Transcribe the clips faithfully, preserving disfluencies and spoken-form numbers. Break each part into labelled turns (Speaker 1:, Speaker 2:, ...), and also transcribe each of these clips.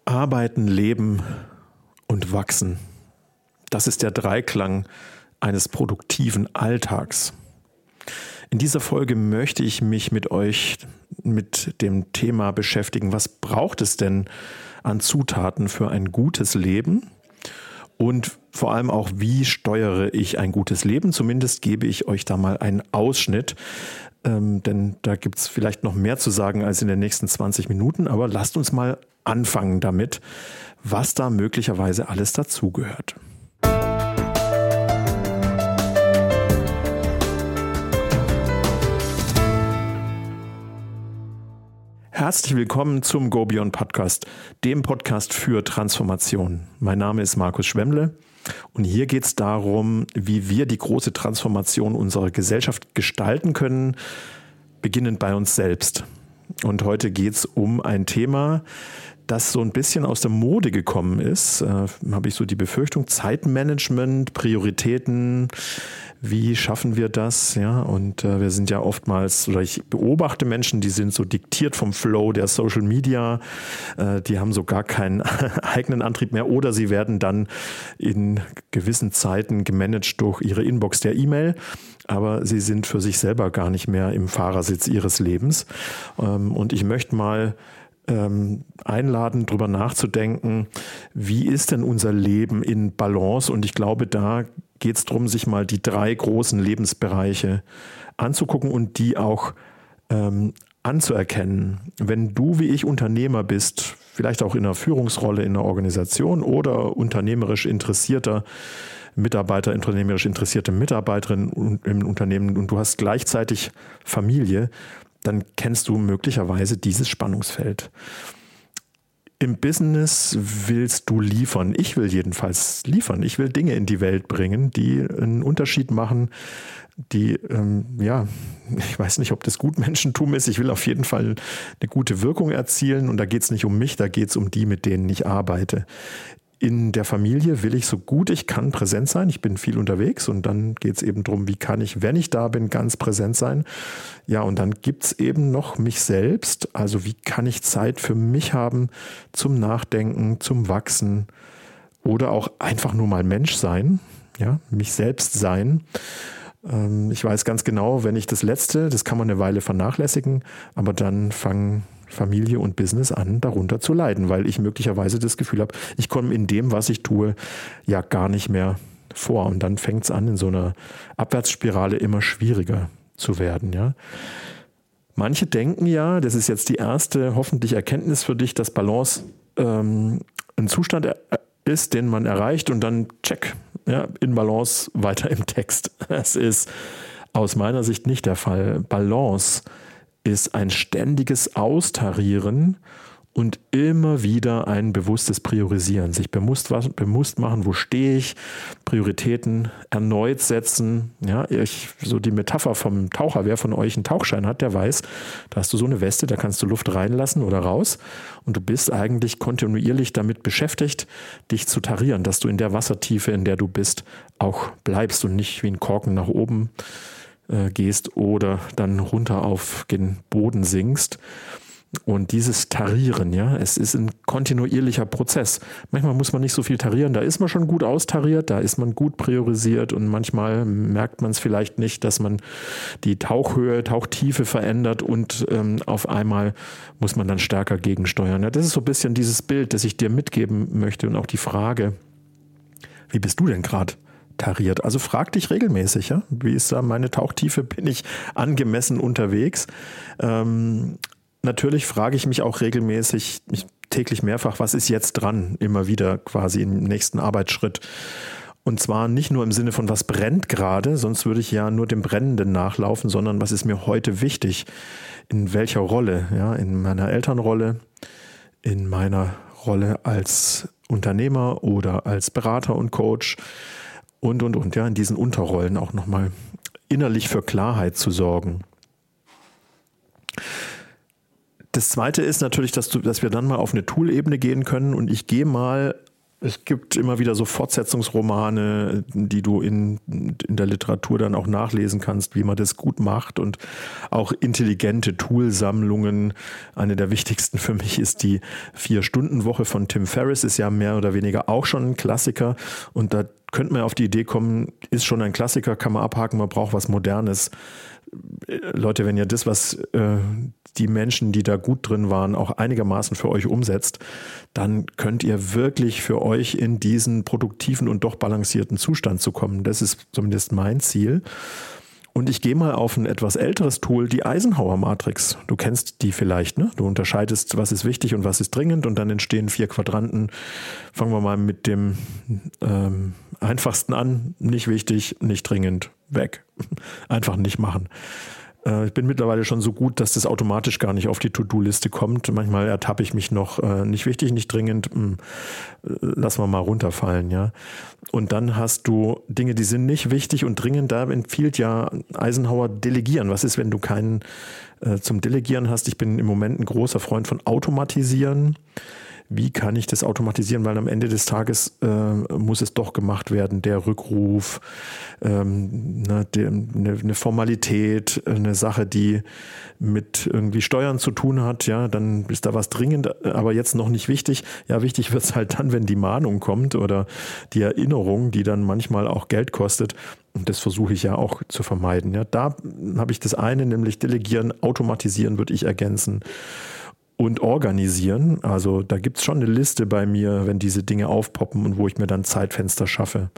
Speaker 1: Arbeiten, Leben und Wachsen. Das ist der Dreiklang eines produktiven Alltags. In dieser Folge möchte ich mich mit euch mit dem Thema beschäftigen, was braucht es denn an Zutaten für ein gutes Leben? Und vor allem auch, wie steuere ich ein gutes Leben? Zumindest gebe ich euch da mal einen Ausschnitt, ähm, denn da gibt es vielleicht noch mehr zu sagen als in den nächsten zwanzig Minuten. Aber lasst uns mal anfangen damit, was da möglicherweise alles dazugehört. Herzlich willkommen zum Go Beyond Podcast, dem Podcast für Transformation. Mein Name ist Markus Schwemmle und hier geht es darum, wie wir die große Transformation unserer Gesellschaft gestalten können, beginnend bei uns selbst. Und heute geht es um ein Thema, das so ein bisschen aus der Mode gekommen ist, äh, habe ich so die Befürchtung, Zeitmanagement, Prioritäten, wie schaffen wir das? Ja, und äh, wir sind ja oftmals, oder ich beobachte Menschen, die sind so diktiert vom Flow der Social Media, äh, die haben so gar keinen eigenen Antrieb mehr oder sie werden dann in gewissen Zeiten gemanagt durch ihre Inbox der E-Mail. Aber sie sind für sich selber gar nicht mehr im Fahrersitz ihres Lebens. Ähm, und ich möchte mal ähm, einladen, darüber nachzudenken, wie ist denn unser Leben in Balance? Und ich glaube, da geht es darum, sich mal die drei großen Lebensbereiche anzugucken und die auch ähm, anzuerkennen. Wenn du wie ich Unternehmer bist, vielleicht auch in einer Führungsrolle in einer Organisation oder unternehmerisch interessierter Mitarbeiter, unternehmerisch interessierte Mitarbeiterin im Unternehmen und du hast gleichzeitig Familie, dann kennst du möglicherweise dieses Spannungsfeld. Im Business willst du liefern. Ich will jedenfalls liefern. Ich will Dinge in die Welt bringen, die einen Unterschied machen, die, ähm, ja, ich weiß nicht, ob das Gutmenschentum ist. Ich will auf jeden Fall eine gute Wirkung erzielen und da geht es nicht um mich, da geht es um die, mit denen ich arbeite. In der Familie will ich so gut ich kann präsent sein. Ich bin viel unterwegs und dann geht es eben darum, wie kann ich, wenn ich da bin, ganz präsent sein. Ja, und dann gibt es eben noch mich selbst. Also wie kann ich Zeit für mich haben zum Nachdenken, zum Wachsen oder auch einfach nur mal Mensch sein, ja, mich selbst sein. Ähm, ich weiß ganz genau, wenn ich das Letzte, das kann man eine Weile vernachlässigen, aber dann fangen Familie und Business an, darunter zu leiden, weil ich möglicherweise das Gefühl habe, ich komme in dem, was ich tue, ja gar nicht mehr vor. Und dann fängt es an, in so einer Abwärtsspirale immer schwieriger zu werden. Ja. Manche denken ja, das ist jetzt die erste hoffentlich Erkenntnis für dich, dass Balance ähm, ein Zustand ist, den man erreicht und dann check, ja, in Balance weiter im Text. Das ist aus meiner Sicht nicht der Fall. Balance ist ein ständiges Austarieren und immer wieder ein bewusstes Priorisieren. Sich bewusst, bewusst machen, wo stehe ich, Prioritäten erneut setzen. Ja, ich, so die Metapher vom Taucher, wer von euch einen Tauchschein hat, der weiß, da hast du so eine Weste, da kannst du Luft reinlassen oder raus und du bist eigentlich kontinuierlich damit beschäftigt, dich zu tarieren, dass du in der Wassertiefe, in der du bist, auch bleibst und nicht wie ein Korken nach oben gehst oder dann runter auf den Boden sinkst. Und dieses Tarieren, ja, es ist ein kontinuierlicher Prozess. Manchmal muss man nicht so viel tarieren, da ist man schon gut austariert, da ist man gut priorisiert und manchmal merkt man es vielleicht nicht, dass man die Tauchhöhe, Tauchtiefe verändert und ähm, auf einmal muss man dann stärker gegensteuern. Ja, das ist so ein bisschen dieses Bild, das ich dir mitgeben möchte und auch die Frage, wie bist du denn gerade tariert? Also frag dich regelmäßig, ja? Wie ist da meine Tauchtiefe? Bin ich angemessen unterwegs? Ähm, natürlich frage ich mich auch regelmäßig, ich, täglich mehrfach, was ist jetzt dran? Immer wieder quasi im nächsten Arbeitsschritt. Und zwar nicht nur im Sinne von, was brennt gerade, sonst würde ich ja nur dem Brennenden nachlaufen, sondern was ist mir heute wichtig? In welcher Rolle? Ja? In meiner Elternrolle, in meiner Rolle als Unternehmer oder als Berater und Coach, Und, und, und, ja, in diesen Unterrollen auch nochmal innerlich für Klarheit zu sorgen. Das Zweite ist natürlich, dass, du, dass wir dann mal auf eine Tool-Ebene gehen können und ich gehe mal Es gibt immer wieder so Fortsetzungsromane, die du in, in der Literatur dann auch nachlesen kannst, wie man das gut macht, und auch intelligente Toolsammlungen. Eine der wichtigsten für mich ist die Vier-Stunden-Woche von Tim Ferriss, ist ja mehr oder weniger auch schon ein Klassiker, und da könnte man auf die Idee kommen, ist schon ein Klassiker, kann man abhaken, man braucht was Modernes. Leute, wenn ihr das, was äh, die Menschen, die da gut drin waren, auch einigermaßen für euch umsetzt, dann könnt ihr wirklich für euch in diesen produktiven und doch balancierten Zustand zu kommen. Das ist zumindest mein Ziel. Und ich gehe mal auf ein etwas älteres Tool, die Eisenhower-Matrix. Du kennst die vielleicht, ne? Du unterscheidest, was ist wichtig und was ist dringend, und dann entstehen vier Quadranten. Fangen wir mal mit dem ähm, einfachsten an. Nicht wichtig, nicht dringend, weg. Einfach nicht machen. Äh, ich bin mittlerweile schon so gut, dass das automatisch gar nicht auf die To-Do-Liste kommt. Manchmal ertappe ich mich noch, äh, nicht wichtig, nicht dringend, mh, lassen wir mal runterfallen, ja. Und dann hast du Dinge, die sind nicht wichtig und dringend. Da empfiehlt ja Eisenhower Delegieren. Was ist, wenn du keinen äh, zum Delegieren hast? Ich bin im Moment ein großer Freund von Automatisieren. Wie kann ich das automatisieren? Weil am Ende des Tages äh, muss es doch gemacht werden. Der Rückruf, ähm, ne, die, eine, eine Formalität, eine Sache, die mit irgendwie Steuern zu tun hat. Ja, dann ist da was dringend, aber jetzt noch nicht wichtig. Ja, wichtig wird es halt dann, wenn die Mahnung kommt oder die Erinnerung, die dann manchmal auch Geld kostet. Und das versuche ich ja auch zu vermeiden. Ja, da habe ich das eine, nämlich Delegieren, Automatisieren würde ich ergänzen. Und organisieren, also da gibt es schon eine Liste bei mir, wenn diese Dinge aufpoppen und wo ich mir dann Zeitfenster schaffe.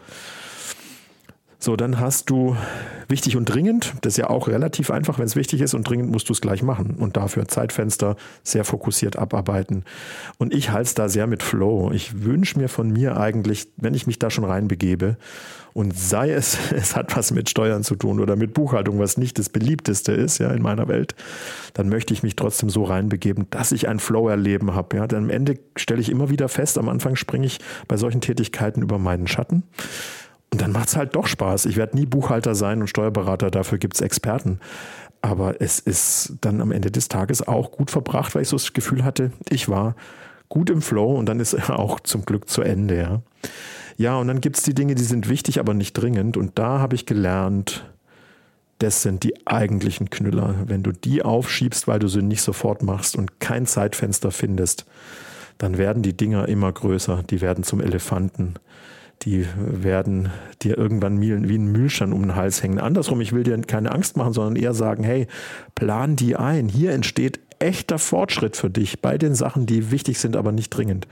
Speaker 1: So, dann hast du wichtig und dringend, das ist ja auch relativ einfach, wenn es wichtig ist, und dringend musst du es gleich machen und dafür Zeitfenster sehr fokussiert abarbeiten. Und ich halte es da sehr mit Flow. Ich wünsche mir von mir eigentlich, wenn ich mich da schon reinbegebe, und sei es, es hat was mit Steuern zu tun oder mit Buchhaltung, was nicht das beliebteste ist, ja, in meiner Welt, dann möchte ich mich trotzdem so reinbegeben, dass ich ein Flow-Erleben habe. Ja. Denn am Ende stelle ich immer wieder fest, am Anfang springe ich bei solchen Tätigkeiten über meinen Schatten. Und dann macht es halt doch Spaß. Ich werde nie Buchhalter sein und Steuerberater, dafür gibt es Experten. Aber es ist dann am Ende des Tages auch gut verbracht, weil ich so das Gefühl hatte, ich war gut im Flow, und dann ist er auch zum Glück zu Ende. Ja, ja, und dann gibt es die Dinge, die sind wichtig, aber nicht dringend. Und da habe ich gelernt, das sind die eigentlichen Knüller. Wenn du die aufschiebst, weil du sie nicht sofort machst und kein Zeitfenster findest, dann werden die Dinger immer größer. Die werden zum Elefanten. Die werden dir irgendwann wie ein Mühlstein um den Hals hängen. Andersrum, ich will dir keine Angst machen, sondern eher sagen, hey, plan die ein. Hier entsteht echter Fortschritt für dich bei den Sachen, die wichtig sind, aber nicht dringend.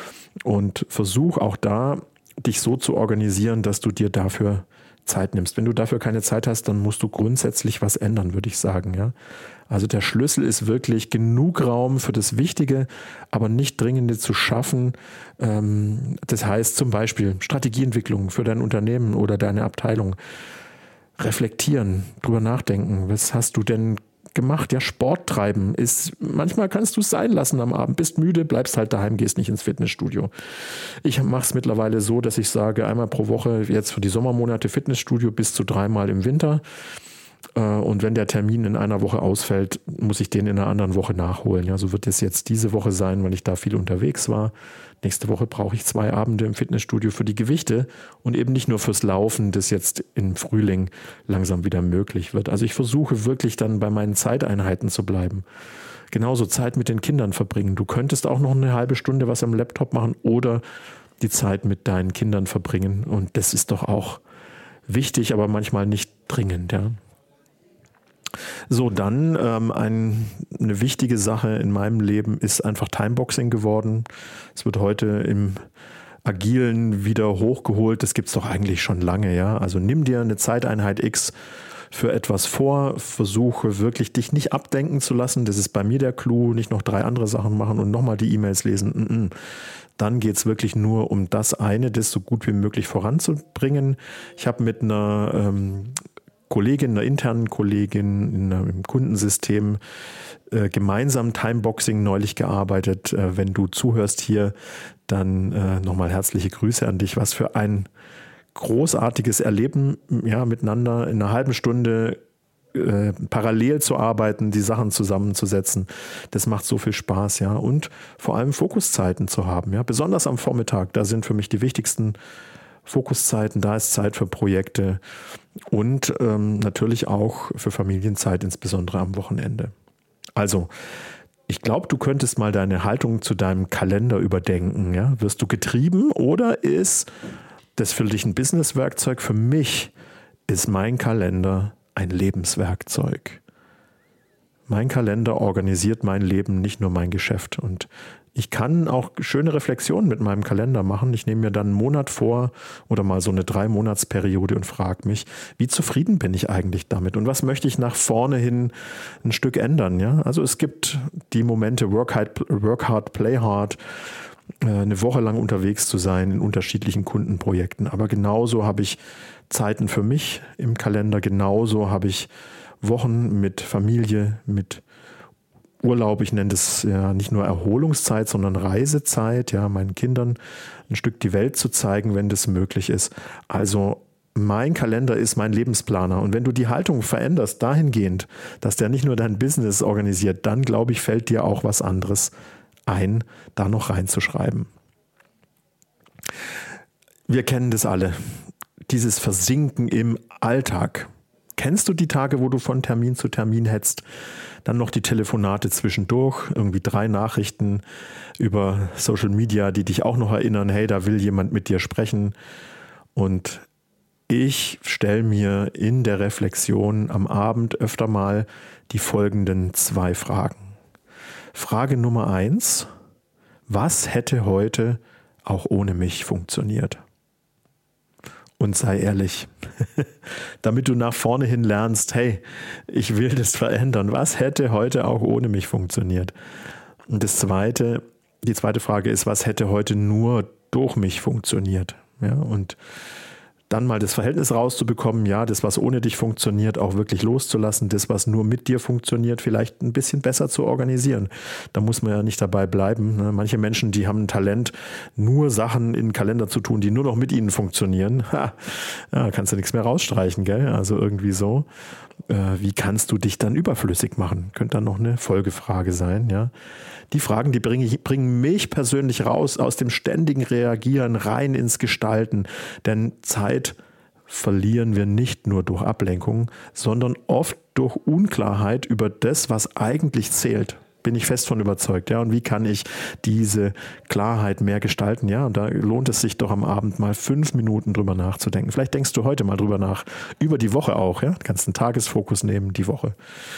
Speaker 1: Und versuch auch da, dich so zu organisieren, dass du dir dafür Zeit nimmst. Wenn du dafür keine Zeit hast, dann musst du grundsätzlich was ändern, würde ich sagen. Ja? Also der Schlüssel ist wirklich, genug Raum für das Wichtige, aber nicht Dringende zu schaffen. Das heißt zum Beispiel Strategieentwicklung für dein Unternehmen oder deine Abteilung. Reflektieren, drüber nachdenken. Was hast du denn gemacht? Ja, Sport treiben ist, manchmal kannst du es sein lassen am Abend, bist müde, bleibst halt daheim, gehst nicht ins Fitnessstudio. Ich mache es mittlerweile so, dass ich sage, einmal pro Woche, jetzt für die Sommermonate Fitnessstudio, bis zu dreimal im Winter. Und wenn der Termin in einer Woche ausfällt, muss ich den in einer anderen Woche nachholen. Ja, so wird es jetzt diese Woche sein, weil ich da viel unterwegs war. Nächste Woche brauche ich zwei Abende im Fitnessstudio für die Gewichte und eben nicht nur fürs Laufen, das jetzt im Frühling langsam wieder möglich wird. Also ich versuche wirklich dann bei meinen Zeiteinheiten zu bleiben. Genauso Zeit mit den Kindern verbringen. Du könntest auch noch eine halbe Stunde was am Laptop machen oder die Zeit mit deinen Kindern verbringen. Und das ist doch auch wichtig, aber manchmal nicht dringend, ja. So, dann ähm, ein, eine wichtige Sache in meinem Leben ist einfach Timeboxing geworden. Es wird heute im Agilen wieder hochgeholt. Das gibt es doch eigentlich schon lange, ja. Also nimm dir eine Zeiteinheit X für etwas vor, versuche wirklich dich nicht abdenken zu lassen. Das ist bei mir der Clou, nicht noch drei andere Sachen machen und nochmal die E-Mails lesen. Dann geht es wirklich nur um das eine, das so gut wie möglich voranzubringen. Ich habe mit einer ähm, Kollegin, einer internen Kollegin in einem, im Kundensystem äh, gemeinsam Timeboxing neulich gearbeitet. Äh, wenn du zuhörst hier, dann äh, nochmal herzliche Grüße an dich. Was für ein großartiges Erleben, ja, miteinander in einer halben Stunde äh, parallel zu arbeiten, die Sachen zusammenzusetzen. Das macht so viel Spaß, ja. Und vor allem Fokuszeiten zu haben, ja. Besonders am Vormittag, da sind für mich die wichtigsten Fokuszeiten, da ist Zeit für Projekte und ähm, natürlich auch für Familienzeit, insbesondere am Wochenende. Also, ich glaube, du könntest mal deine Haltung zu deinem Kalender überdenken. Ja? Wirst du getrieben oder ist das für dich ein Business-Werkzeug? Für mich ist mein Kalender ein Lebenswerkzeug. Mein Kalender organisiert mein Leben, nicht nur mein Geschäft. Und ich kann auch schöne Reflexionen mit meinem Kalender machen. Ich nehme mir dann einen Monat vor oder mal so eine Drei-Monats-Periode und frage mich, wie zufrieden bin ich eigentlich damit und was möchte ich nach vorne hin ein Stück ändern. Ja? Also es gibt die Momente, work hard, work hard, play hard, eine Woche lang unterwegs zu sein in unterschiedlichen Kundenprojekten. Aber genauso habe ich Zeiten für mich im Kalender, genauso habe ich Wochen mit Familie, mit Urlaub, ich nenne das ja nicht nur Erholungszeit, sondern Reisezeit, ja, meinen Kindern ein Stück die Welt zu zeigen, wenn das möglich ist. Also mein Kalender ist mein Lebensplaner. Und wenn du die Haltung veränderst, dahingehend, dass der nicht nur dein Business organisiert, dann, glaube ich, fällt dir auch was anderes ein, da noch reinzuschreiben. Wir kennen das alle. Dieses Versinken im Alltag. Kennst du die Tage, wo du von Termin zu Termin hetzt? Dann noch die Telefonate zwischendurch, irgendwie drei Nachrichten über Social Media, die dich auch noch erinnern, hey, da will jemand mit dir sprechen. Und ich stelle mir in der Reflexion am Abend öfter mal die folgenden zwei Fragen. Frage Nummer eins, was hätte heute auch ohne mich funktioniert? Und sei ehrlich, damit du nach vorne hin lernst, hey, ich will das verändern. Was hätte heute auch ohne mich funktioniert? Und das zweite, die zweite Frage ist, was hätte heute nur durch mich funktioniert? Ja, und dann mal das Verhältnis rauszubekommen, ja, das, was ohne dich funktioniert, auch wirklich loszulassen, das, was nur mit dir funktioniert, vielleicht ein bisschen besser zu organisieren. Da muss man ja nicht dabei bleiben. Ne? Manche Menschen, die haben ein Talent, nur Sachen in den Kalender zu tun, die nur noch mit ihnen funktionieren. Ha, ja, kannst du nichts mehr rausstreichen, gell? Also irgendwie so. Äh, wie kannst du dich dann überflüssig machen? Könnte dann noch eine Folgefrage sein, ja. Die Fragen, die bringen, bringen mich persönlich raus aus dem ständigen Reagieren rein ins Gestalten. Denn Zeit verlieren wir nicht nur durch Ablenkung, sondern oft durch Unklarheit über das, was eigentlich zählt. Bin ich fest von überzeugt. Ja, und wie kann ich diese Klarheit mehr gestalten? Ja, und da lohnt es sich doch am Abend mal fünf Minuten drüber nachzudenken. Vielleicht denkst du heute mal drüber nach, über die Woche auch. Ja, du kannst einen Tagesfokus nehmen, die Woche.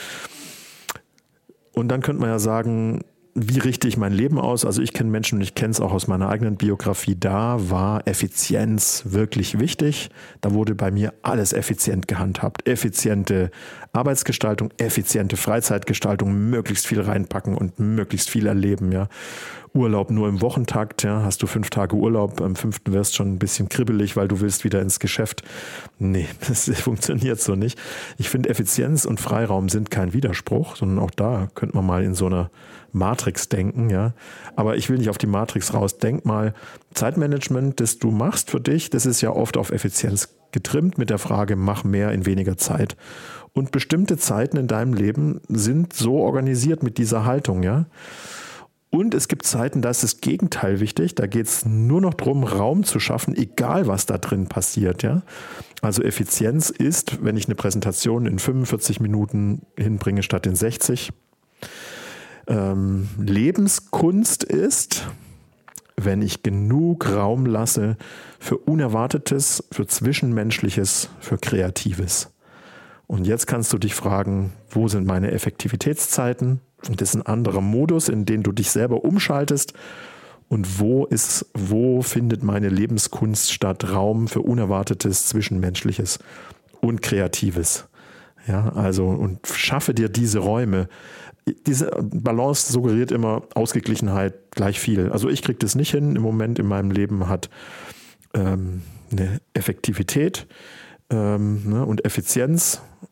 Speaker 1: Und dann könnte man ja sagen, wie richte ich mein Leben aus? Also ich kenne Menschen und ich kenne es auch aus meiner eigenen Biografie. Da war Effizienz wirklich wichtig. Da wurde bei mir alles effizient gehandhabt. Effiziente Arbeitsgestaltung, effiziente Freizeitgestaltung, möglichst viel reinpacken und möglichst viel erleben. Ja. Urlaub nur im Wochentakt. Ja. Hast du fünf Tage Urlaub, am fünften wirst du schon ein bisschen kribbelig, weil du willst wieder ins Geschäft. Nee, das funktioniert so nicht. Ich finde, Effizienz und Freiraum sind kein Widerspruch, sondern auch da könnte man mal in so einer Matrix denken, ja. Aber ich will nicht auf die Matrix raus. Denk mal, Zeitmanagement, das du machst für dich, das ist ja oft auf Effizienz getrimmt mit der Frage, mach mehr in weniger Zeit. Und bestimmte Zeiten in deinem Leben sind so organisiert mit dieser Haltung, ja. Und es gibt Zeiten, da ist das Gegenteil wichtig. Da geht es nur noch darum, Raum zu schaffen, egal was da drin passiert, ja. Also Effizienz ist, wenn ich eine Präsentation in fünfundvierzig Minuten hinbringe statt in sechzig. Ähm, Lebenskunst ist, wenn ich genug Raum lasse für Unerwartetes, für Zwischenmenschliches, für Kreatives. Und jetzt kannst du dich fragen, wo sind meine Effektivitätszeiten? Und das ist ein anderer Modus, in den du dich selber umschaltest. Und wo ist, wo findet meine Lebenskunst statt? Raum für Unerwartetes, Zwischenmenschliches und Kreatives. Ja, also, und schaffe dir diese Räume. Diese Balance suggeriert immer Ausgeglichenheit gleich viel. Also ich kriege das nicht hin. Im Moment in meinem Leben hat ähm, eine Effektivität ähm, ne, und Effizienz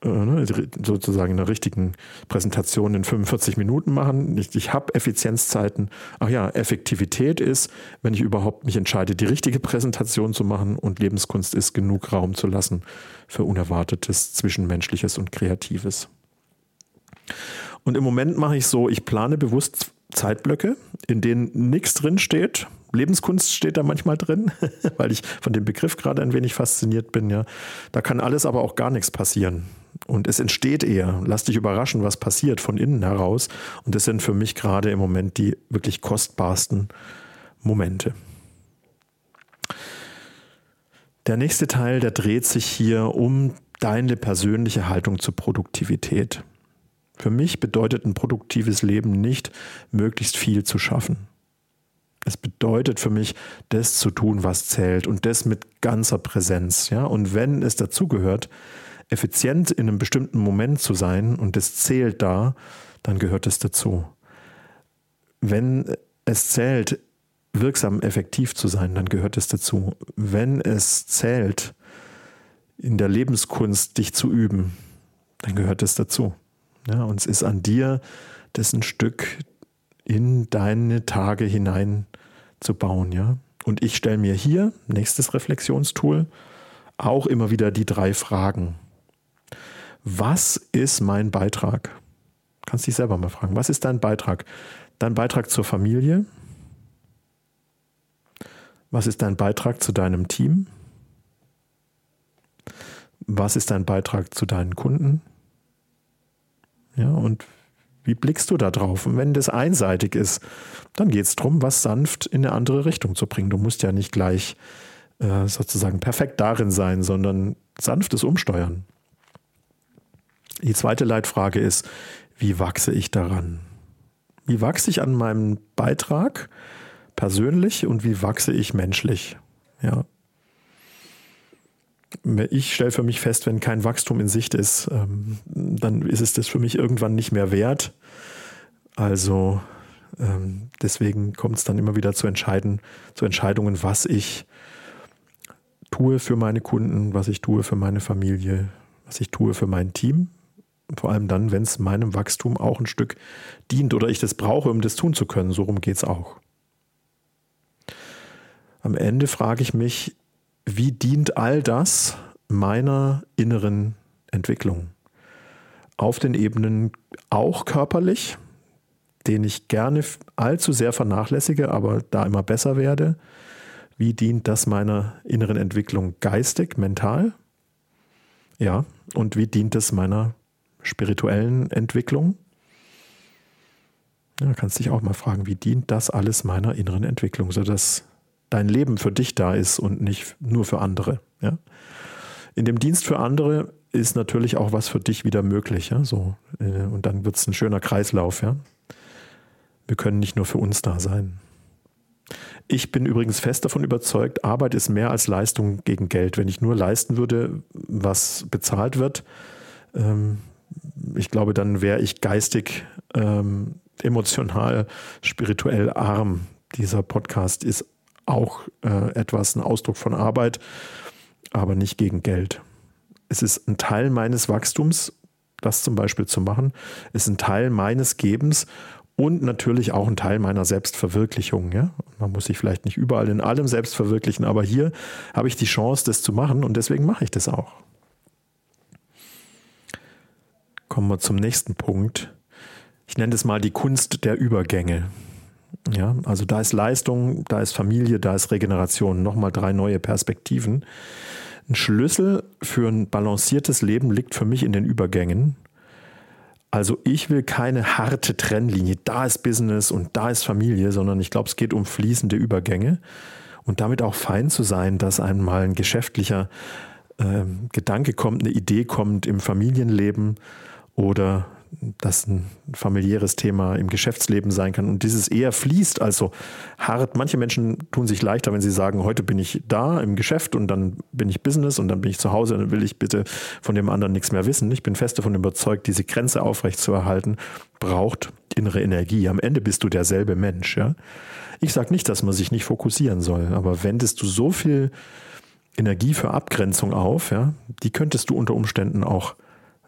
Speaker 1: äh, sozusagen in einer richtigen Präsentation in fünfundvierzig Minuten machen. Ich, ich habe Effizienzzeiten. Ach ja, Effektivität ist, wenn ich überhaupt mich entscheide, die richtige Präsentation zu machen, und Lebenskunst ist, genug Raum zu lassen für Unerwartetes, Zwischenmenschliches und Kreatives. Und im Moment mache ich so, ich plane bewusst Zeitblöcke, in denen nichts drin steht. Lebenskunst steht da manchmal drin, weil ich von dem Begriff gerade ein wenig fasziniert bin. Ja. Da kann alles, aber auch gar nichts passieren. Und es entsteht eher. Lass dich überraschen, was passiert von innen heraus. Und das sind für mich gerade im Moment die wirklich kostbarsten Momente. Der nächste Teil, der dreht sich hier um deine persönliche Haltung zur Produktivität. Für mich bedeutet ein produktives Leben nicht, möglichst viel zu schaffen. Es bedeutet für mich, das zu tun, was zählt, und das mit ganzer Präsenz. Ja? Und wenn es dazugehört, effizient in einem bestimmten Moment zu sein und das zählt da, dann gehört es dazu. Wenn es zählt, wirksam effektiv zu sein, dann gehört es dazu. Wenn es zählt, in der Lebenskunst dich zu üben, dann gehört es dazu. Ja, und es ist an dir, das ein Stück in deine Tage hinein zu bauen. Ja? Und ich stelle mir hier, nächstes Reflexionstool, auch immer wieder die drei Fragen. Was ist mein Beitrag? Du kannst dich selber mal fragen. Was ist dein Beitrag? Dein Beitrag zur Familie? Was ist dein Beitrag zu deinem Team? Was ist dein Beitrag zu deinen Kunden? Ja, und wie blickst du da drauf? Und wenn das einseitig ist, dann geht es darum, was sanft in eine andere Richtung zu bringen. Du musst ja nicht gleich äh, sozusagen perfekt darin sein, sondern sanftes Umsteuern. Die zweite Leitfrage ist, wie wachse ich daran? Wie wachse ich an meinem Beitrag persönlich und wie wachse ich menschlich? Ja. Ich stelle für mich fest, wenn kein Wachstum in Sicht ist, ähm, dann ist es das für mich irgendwann nicht mehr wert. Also ähm, deswegen kommt es dann immer wieder zu entscheiden, zu Entscheidungen, was ich tue für meine Kunden, was ich tue für meine Familie, was ich tue für mein Team. Vor allem dann, wenn es meinem Wachstum auch ein Stück dient oder ich das brauche, um das tun zu können. So rum geht es auch. Am Ende frage ich mich, wie dient all das meiner inneren Entwicklung? Auf den Ebenen auch körperlich, den ich gerne allzu sehr vernachlässige, aber da immer besser werde. Wie dient das meiner inneren Entwicklung geistig, mental? Ja, und wie dient es meiner spirituellen Entwicklung? Ja, kannst dich auch mal fragen, wie dient das alles meiner inneren Entwicklung, sodass dein Leben für dich da ist und nicht nur für andere. Ja? In dem Dienst für andere ist natürlich auch was für dich wieder möglich. Ja? So, äh, und dann wird es ein schöner Kreislauf. Ja? Wir können nicht nur für uns da sein. Ich bin übrigens fest davon überzeugt, Arbeit ist mehr als Leistung gegen Geld. Wenn ich nur leisten würde, was bezahlt wird, ähm, ich glaube, dann wäre ich geistig, ähm, emotional, spirituell arm. Dieser Podcast ist auch äh, etwas, ein Ausdruck von Arbeit, aber nicht gegen Geld. Es ist ein Teil meines Wachstums, das zum Beispiel zu machen. Es ist ein Teil meines Gebens und natürlich auch ein Teil meiner Selbstverwirklichung. Ja? Man muss sich vielleicht nicht überall in allem selbst verwirklichen, aber hier habe ich die Chance, das zu machen und deswegen mache ich das auch. Kommen wir zum nächsten Punkt. Ich nenne das mal die Kunst der Übergänge. Ja, also da ist Leistung, da ist Familie, da ist Regeneration, nochmal drei neue Perspektiven. Ein Schlüssel für ein balanciertes Leben liegt für mich in den Übergängen. Also ich will keine harte Trennlinie, da ist Business und da ist Familie, sondern ich glaube, es geht um fließende Übergänge und damit auch fein zu sein, dass einmal ein geschäftlicher äh, Gedanke kommt, eine Idee kommt im Familienleben oder dass ein familiäres Thema im Geschäftsleben sein kann und dieses eher fließt, also hart. Manche Menschen tun sich leichter, wenn sie sagen, heute bin ich da im Geschäft und dann bin ich Business und dann bin ich zu Hause und dann will ich bitte von dem anderen nichts mehr wissen. Ich bin fest davon überzeugt, diese Grenze aufrechtzuerhalten, braucht innere Energie. Am Ende bist du derselbe Mensch. Ja? Ich sage nicht, dass man sich nicht fokussieren soll, aber wendest du so viel Energie für Abgrenzung auf, ja, die könntest du unter Umständen auch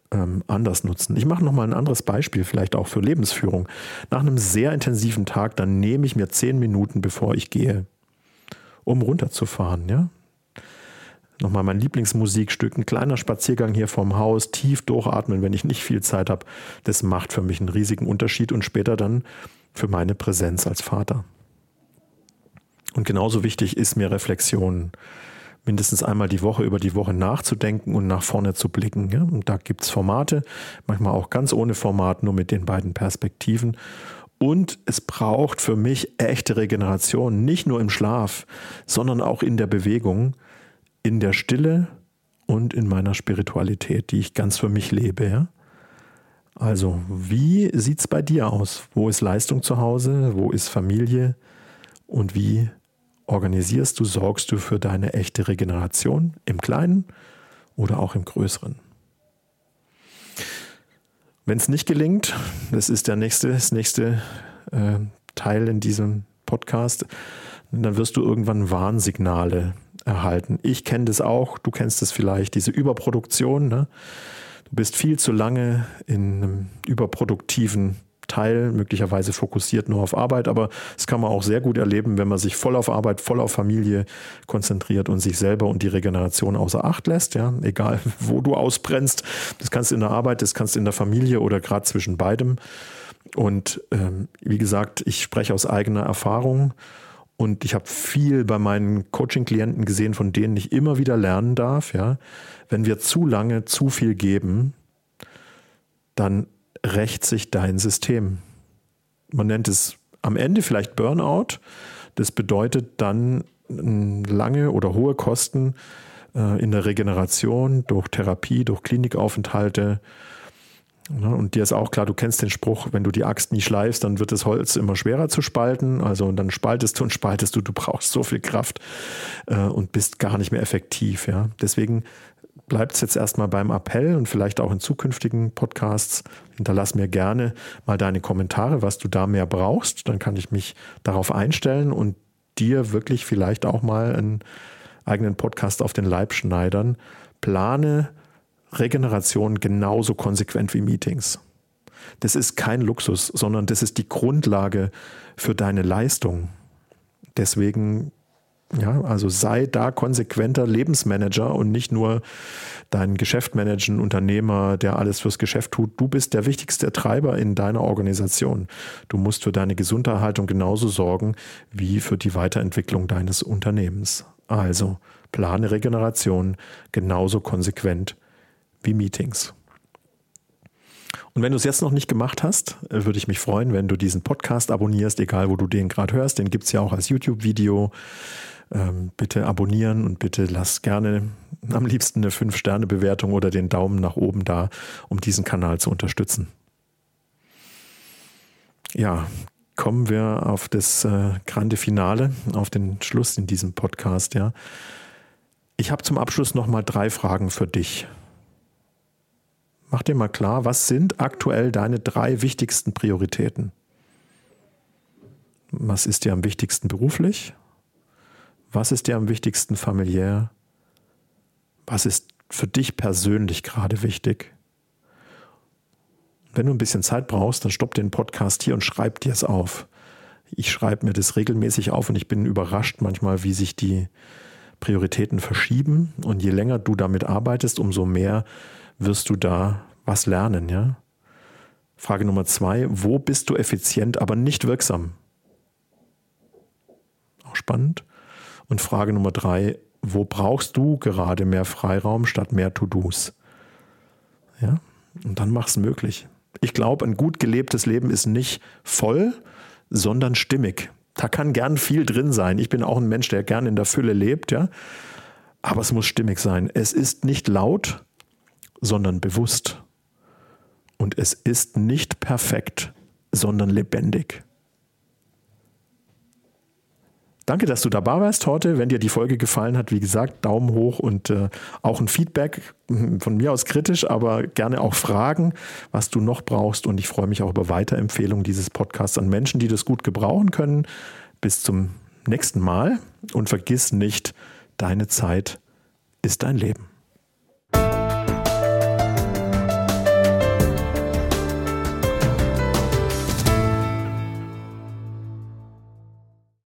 Speaker 1: ähm, anders nutzen. Ich mache nochmal ein anderes Beispiel, vielleicht auch für Lebensführung. Nach einem sehr intensiven Tag, dann nehme ich mir zehn Minuten, bevor ich gehe, um runterzufahren. Ja? Nochmal mein Lieblingsmusikstück, ein kleiner Spaziergang hier vorm Haus, tief durchatmen, wenn ich nicht viel Zeit habe. Das macht für mich einen riesigen Unterschied und später dann für meine Präsenz als Vater. Und genauso wichtig ist mir Reflexion. Mindestens einmal die Woche über die Woche nachzudenken und nach vorne zu blicken. Ja? Und da gibt es Formate, manchmal auch ganz ohne Format, nur mit den beiden Perspektiven. Und es braucht für mich echte Regeneration, nicht nur im Schlaf, sondern auch in der Bewegung, in der Stille und in meiner Spiritualität, die ich ganz für mich lebe. Ja? Also, wie sieht es bei dir aus? Wo ist Leistung zu Hause? Wo ist Familie? Und wie organisierst du, sorgst du für deine echte Regeneration im Kleinen oder auch im Größeren? Wenn es nicht gelingt, das ist der nächste, das nächste äh, Teil in diesem Podcast, dann wirst du irgendwann Warnsignale erhalten. Ich kenne das auch, du kennst es vielleicht, diese Überproduktion. Ne? Du bist viel zu lange in einem überproduktiven Teil, möglicherweise fokussiert nur auf Arbeit, aber das kann man auch sehr gut erleben, wenn man sich voll auf Arbeit, voll auf Familie konzentriert und sich selber und die Regeneration außer Acht lässt, ja, egal wo du ausbrennst, das kannst du in der Arbeit, das kannst du in der Familie oder gerade zwischen beidem. Und ähm, wie gesagt, ich spreche aus eigener Erfahrung und ich habe viel bei meinen Coaching-Klienten gesehen, von denen ich immer wieder lernen darf, ja, wenn wir zu lange zu viel geben, dann rächt sich dein System. Man nennt es am Ende vielleicht Burnout. Das bedeutet dann lange oder hohe Kosten äh, in der Regeneration durch Therapie, durch Klinikaufenthalte. Ja, und dir ist auch klar, du kennst den Spruch, wenn du die Axt nie schleifst, dann wird das Holz immer schwerer zu spalten. Also dann spaltest du und spaltest du, du brauchst so viel Kraft äh, und bist gar nicht mehr effektiv. Ja? Deswegen bleibt es jetzt erstmal beim Appell und vielleicht auch in zukünftigen Podcasts. Hinterlass mir gerne mal deine Kommentare, was du da mehr brauchst. Dann kann ich mich darauf einstellen und dir wirklich vielleicht auch mal einen eigenen Podcast auf den Leib schneidern. Plane Regeneration genauso konsequent wie Meetings. Das ist kein Luxus, sondern das ist die Grundlage für deine Leistung. Deswegen Ja, also sei da konsequenter Lebensmanager und nicht nur dein Geschäft managen, Unternehmer, der alles fürs Geschäft tut. Du bist der wichtigste Treiber in deiner Organisation. Du musst für deine Gesunderhaltung genauso sorgen wie für die Weiterentwicklung deines Unternehmens. Also plane Regeneration genauso konsequent wie Meetings. Und wenn du es jetzt noch nicht gemacht hast, würde ich mich freuen, wenn du diesen Podcast abonnierst, egal wo du den gerade hörst. Den gibt es ja auch als YouTube-Video. Ähm, bitte abonnieren und bitte lass gerne am liebsten eine fünf Sterne Bewertung oder den Daumen nach oben da, um diesen Kanal zu unterstützen. Ja, kommen wir auf das äh, grande Finale, auf den Schluss in diesem Podcast. Ja. Ich habe zum Abschluss nochmal drei Fragen für dich. Mach dir mal klar, was sind aktuell deine drei wichtigsten Prioritäten? Was ist dir am wichtigsten beruflich? Was ist dir am wichtigsten familiär? Was ist für dich persönlich gerade wichtig? Wenn du ein bisschen Zeit brauchst, dann stopp den Podcast hier und schreib dir es auf. Ich schreibe mir das regelmäßig auf und ich bin überrascht manchmal, wie sich die Prioritäten verschieben. Und je länger du damit arbeitest, umso mehr wirst du da was lernen. Ja? Frage Nummer zwei, wo bist du effizient, aber nicht wirksam? Auch spannend. Und Frage Nummer drei, wo brauchst du gerade mehr Freiraum statt mehr To-Dos? Ja, und dann mach's möglich. Ich glaube, ein gut gelebtes Leben ist nicht voll, sondern stimmig. Da kann gern viel drin sein. Ich bin auch ein Mensch, der gern in der Fülle lebt, ja. Aber es muss stimmig sein. Es ist nicht laut, sondern bewusst. Und es ist nicht perfekt, sondern lebendig. Danke, dass du dabei warst heute. Wenn dir die Folge gefallen hat, wie gesagt, Daumen hoch und äh, auch ein Feedback, von mir aus kritisch, aber gerne auch Fragen, was du noch brauchst. Und ich freue mich auch über Weiterempfehlungen dieses Podcasts an Menschen, die das gut gebrauchen können. Bis zum nächsten Mal und vergiss nicht, deine Zeit ist dein Leben.